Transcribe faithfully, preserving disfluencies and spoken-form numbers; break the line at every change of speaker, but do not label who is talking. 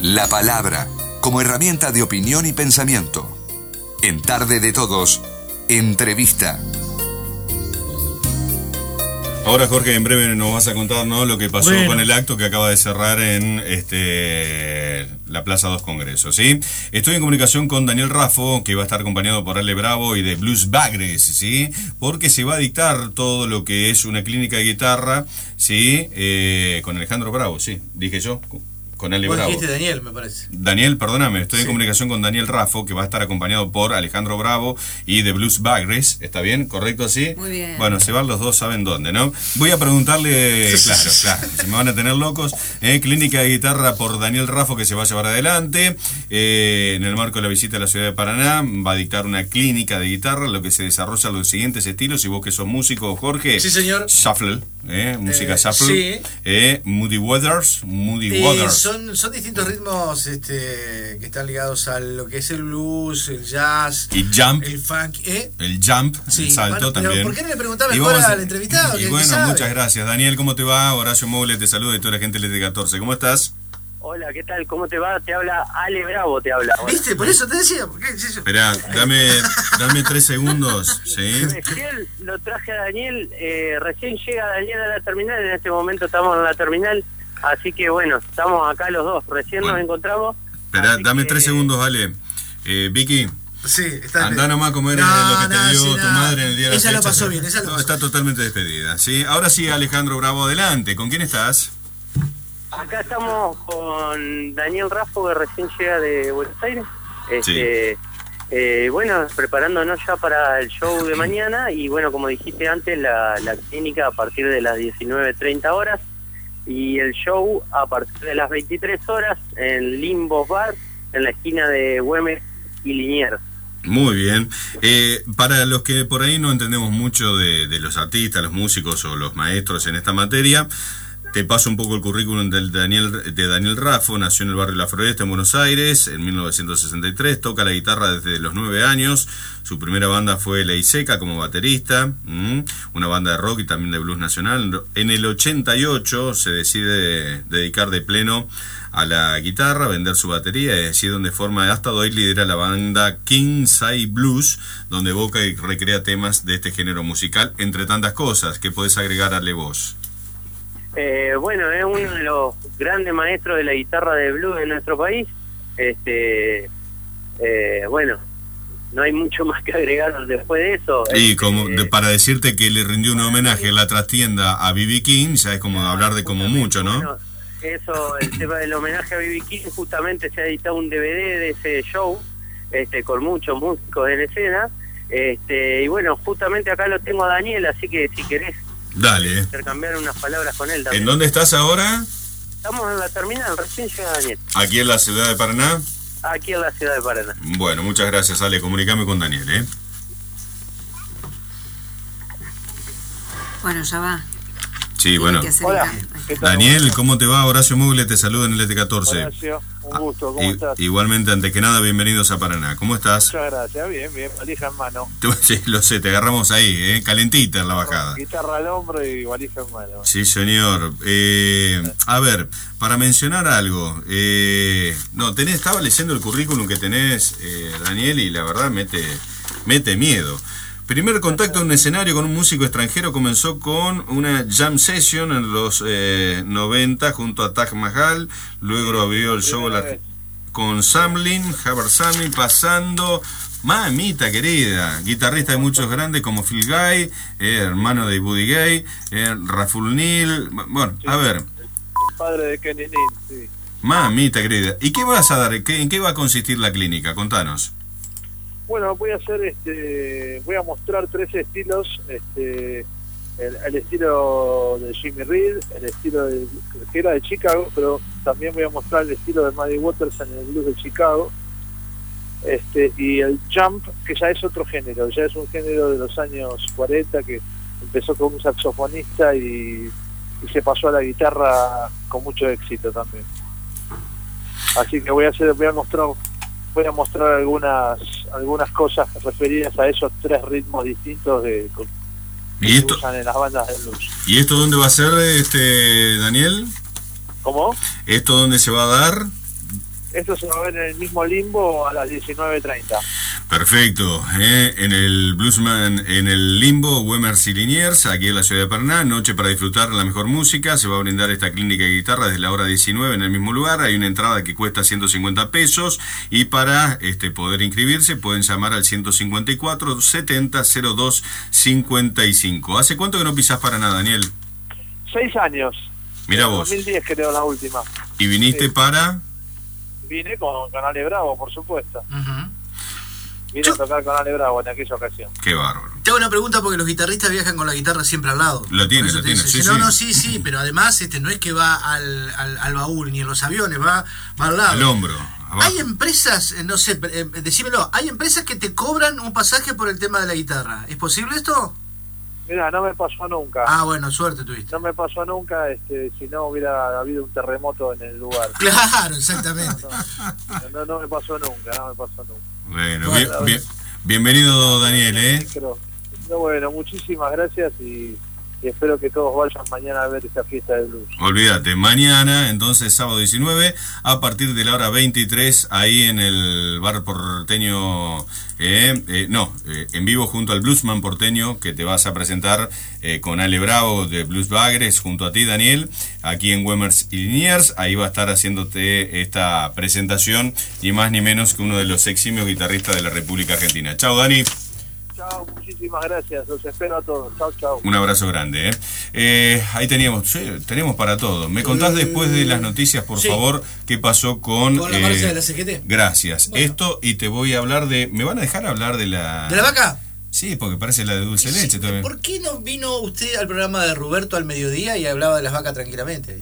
La palabra como herramienta de opinión y pensamiento. En Tarde de Todos, entrevista.
Ahora, Jorge, en breve nos vas a contar, ¿no?, lo que pasó
bueno.
con el acto que acaba de cerrar en este la Plaza dos Congresos, ¿sí? Estoy en comunicación con Daniel Raffo, que va a estar acompañado por Ale Bravo y de Blues Bagres, ¿sí? Porque se va a dictar todo lo que es una clínica de guitarra, ¿sí? Eh, con Alejandro Bravo, sí, dije yo. Con Ale
Vos
Bravo.
dijiste Daniel, me parece.
Daniel, perdóname, estoy
Sí.
en comunicación con Daniel Raffo, que va a estar acompañado por Alejandro Bravo y de Blues Bagres. ¿Está bien? ¿Correcto así?
Muy bien.
Bueno, se van los dos, saben dónde, ¿no? Voy a preguntarle, claro, claro, se me van a tener locos. Eh, clínica de guitarra por Daniel Raffo, que se va a llevar adelante. Eh, en el marco de la visita a la ciudad de Paraná, va a dictar una clínica de guitarra, lo que se desarrolla los siguientes estilos. Y vos que sos músico, Jorge.
Sí, señor.
Shuffle, eh, música
Eh,
shuffle.
sí.
Eh, Moody Waters, Moody
Eh,
Waters.
son, son distintos ritmos este, que están ligados a lo que es el blues, el jazz,
Y jump.
el funk. ¿eh?
El jump,
Sí,
el salto
bueno, pero
también.
¿por qué no le preguntás
Y
mejor
vamos a-
al entrevistado?
Y
que- que
bueno,
sabe?
muchas gracias. Daniel, ¿cómo te va? Horacio Moble te saluda y toda la gente del T catorce. ¿Cómo estás?
Hola, ¿qué tal? ¿Cómo te va? Te habla Ale Bravo, te habla. Bueno,
¿Viste? Por eso te decía. ¿Por qué? Sí, sí.
Esperá, dame, dame tres segundos, ¿sí?
recién lo traje a Daniel, eh, recién llega Daniel a la terminal, en este momento estamos en la terminal, así que bueno, estamos acá los dos, recién
Bueno.
nos encontramos.
Esperá,
así
dame
que-
tres segundos, Ale. Eh, Vicky,
Sí, está
andá nomás como eres
No,
lo que te
no,
dio
sí,
tu
no.
madre en el día de la
Ella lo
fecha.
pasó bien, ella lo
No,
pasó
está totalmente despedida, ¿sí? Ahora sí, Alejandro Bravo, adelante. ¿Con quién estás?
Acá estamos con Daniel Raffo, que recién llega de Buenos Aires. Este, eh, bueno, preparándonos ya para el show de mañana. Y bueno, como dijiste antes, la, la clínica a partir de las diecinueve treinta horas. Y el show a partir de las veintitrés horas en Limbo Bar, en la esquina de Güemes y Liniers.
Muy bien. Eh, para los que por ahí no entendemos mucho de, de los artistas, los músicos o los maestros en esta materia, te paso un poco el currículum del Daniel, de Daniel Raffo. Nació en el barrio La Floresta, en Buenos Aires, en mil novecientos sesenta y tres. Toca la guitarra desde los nueve años. Su primera banda fue Ley Seca como baterista, ¿m? una banda de rock y también de blues nacional. En el ochenta y ocho se decide dedicar de pleno a la guitarra, vender su batería, y así donde forma, hasta hoy lidera la banda King Sai Blues, donde evoca y recrea temas de este género musical, entre tantas cosas. ¿Qué podés agregarle vos?
Eh, bueno, es uno de los grandes maestros de la guitarra de blues en nuestro país. Este, eh, bueno, no hay mucho más que agregar después de eso.
Y
Este,
como de- para decirte que le rindió un homenaje en la trastienda a B B King, ya es como hablar de como mucho, ¿no?
Bueno, eso, el tema del homenaje a B B King, justamente se ha editado un D V D de ese show, este, con muchos músicos en escena. Este, y bueno, justamente acá lo tengo a Daniel, así que si querés
Dale.
intercambiar unas palabras con él también.
¿En dónde estás ahora?
Estamos en la terminal, recién llega Daniel,
Aquí en la ciudad de Paraná.
aquí en la ciudad de Paraná.
Bueno, muchas gracias, Ale. Comunicame con Daniel, ¿eh?
Bueno, ya va.
Sí,
Tiene
bueno.
que hacer
Hola.
el cambio.
¿Qué tal?
Daniel, ¿cómo te va? Horacio Mugle te saluda en el E T catorce.
Horacio, un gusto, ¿cómo
I-
estás?
Igualmente, antes que nada, bienvenidos a Paraná. ¿Cómo estás?
Muchas gracias, bien, bien, valija en mano.
Sí, lo sé, te agarramos ahí, ¿eh? Calentita en la bajada.
Guitarra al hombro y valija en mano.
Sí, señor. Eh, a ver, para mencionar algo, eh, no, tenés, estaba leyendo el currículum que tenés, eh, Daniel, y la verdad mete, mete miedo. Primer contacto en un escenario con un músico extranjero comenzó con una jam session en los eh, noventa junto a Taj Mahal, luego abrió el show la- con Samlin, Haber Sami, pasando... Mamita querida, guitarrista de muchos grandes como Phil Guy, eh, hermano de Buddy Guy, eh, Raful Neal, bueno, a ver,
Padre de Kenny Nin, sí.
mamita querida, ¿y qué vas a dar? ¿Qué, ¿En qué va a consistir la clínica? Contanos.
Bueno, voy a hacer, este, voy a mostrar tres estilos, este, el, el estilo de Jimmy Reed, el estilo de, que era de Chicago, pero también voy a mostrar el estilo de Muddy Waters en el blues de Chicago, este, y el jump, que ya es otro género, ya es un género de los años cuarenta que empezó con un saxofonista y, y se pasó a la guitarra con mucho éxito también. Así que voy a hacer, voy a mostrar voy a mostrar algunas algunas cosas referidas a esos tres ritmos distintos de que
¿Y
se
esto,
usan en las bandas de blues.
¿Y esto dónde va a ser, este Daniel?
¿Cómo?
¿Esto dónde se va a dar?
esto se va a ver en el mismo Limbo a las diecinueve treinta.
Perfecto, ¿eh? En el Bluesman, en el Limbo, Wemers y Liniers, aquí en la ciudad de Paraná, noche para disfrutar la mejor música, se va a brindar esta clínica de guitarra desde la hora diecinueve en el mismo lugar, hay una entrada que cuesta ciento cincuenta pesos y para este poder inscribirse pueden llamar al ciento cincuenta y cuatro, setenta, cero dos, cincuenta y cinco. ¿Hace cuánto que no pisás Paraná, Daniel?
Seis años.
Mira vos.
dos mil diez creo la última.
¿Y viniste
sí.
para...?
Vine con, con Ale Bravo, por supuesto.
Uh-huh.
Vine
Yo...
a tocar con Ale Bravo en aquella ocasión.
Qué bárbaro.
Te hago una pregunta porque los guitarristas viajan con la guitarra siempre al lado.
Lo tiene, lo tiene, sí,
No,
sí.
no, sí, sí, pero además este no es que va al, al, al baúl ni en los aviones, va, va al lado.
Al hombro. Abajo.
Hay empresas, no sé, eh, decímelo, hay empresas que te cobran un pasaje por el tema de la guitarra. ¿Es posible esto?
Mira, no me pasó nunca.
Ah, bueno, suerte tuviste.
No me pasó nunca, este, si no hubiera habido un terremoto en el lugar.
Claro, exactamente.
No, no, no me pasó nunca, no me pasó nunca.
Bueno,
Bueno,
bien, bien, bienvenido Daniel, ¿eh?
Pero, no, bueno, muchísimas gracias y, y espero que todos vayan mañana a ver esta fiesta de blues.
Olvídate, mañana, entonces sábado diecinueve, a partir de la hora veintitrés, ahí en el bar porteño, eh, eh, no, eh, en vivo junto al Bluesman porteño, que te vas a presentar eh, con Ale Bravo de Blues Bagres, junto a ti, Daniel, aquí en Wemers y Liniers. Ahí va a estar haciéndote esta presentación, ni más ni menos que uno de los eximios guitarristas de la República Argentina. Chao, Dani.
Chao, muchísimas gracias, los espero a todos. Chao, chao.
Un abrazo grande, ¿eh? Eh, ahí teníamos, sí, tenemos para todo. ¿Me contás eh, después de las noticias, por sí. favor, qué pasó con...
Con la marcha eh, de la C G T.
Gracias.
Bueno.
Esto, y te voy a hablar de... ¿Me van a dejar hablar de la...
¿De la vaca?
Sí, porque parece la de dulce
sí,
leche. Todavía.
¿Por qué no vino usted al programa de Roberto al mediodía y hablaba de las vacas tranquilamente?